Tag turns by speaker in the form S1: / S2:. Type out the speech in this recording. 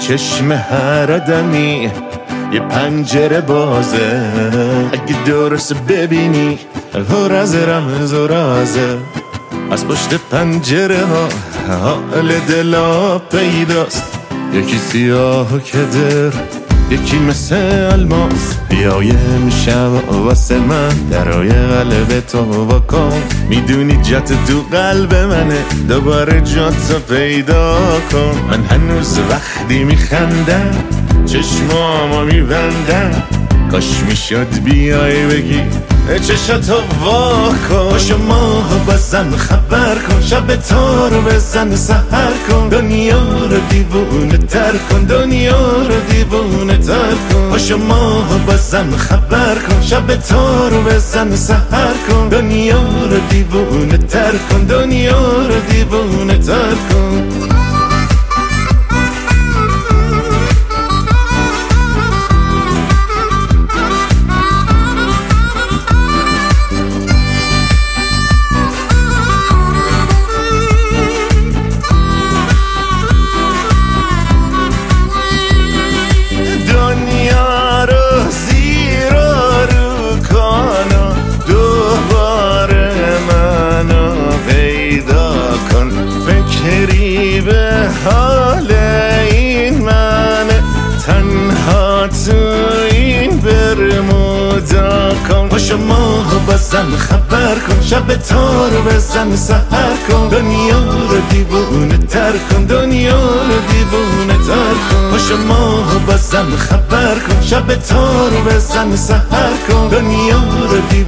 S1: چشم هر آدمی یه پنجره بازه، اگه درست ببینی پر از رمز و رازه. از پشت پنجره ها حال دلا پیداست، یکی سیاه و کدر، یکی مثل الماس. بیایم شب واسه من درای قلب تو واکن، میدونی جات تو قلب منه، دوباره جاتو پیدا کن. من هنوز وقتی میخندم چشمامو میبندم، کاش میشد بیای بگی چشاتو واکن. پاشو ماهو بازم خبر کن، شب تو رو بزن سحر کن، دنیا رو دیوونه تر کن، دنیا رو دیوونه تر کن. پاشو ماهو بازم خبر کن، شب تو رو بزن سحر کن، دنیا رو دیوونه تر کن، دنیا رو دیوونه تر کن. به حال این من تنها تو این برمودا کن. پاشو ماهو بازم خبر کن، شب تو رو بزن سحر کن، دنیا رو دیوونه تر کن، دنیا رو دیوونه تر کن. پاشو ماهو بازم خبر کن، شب تو رو بزن سحر کن، دنیا رو دیوونه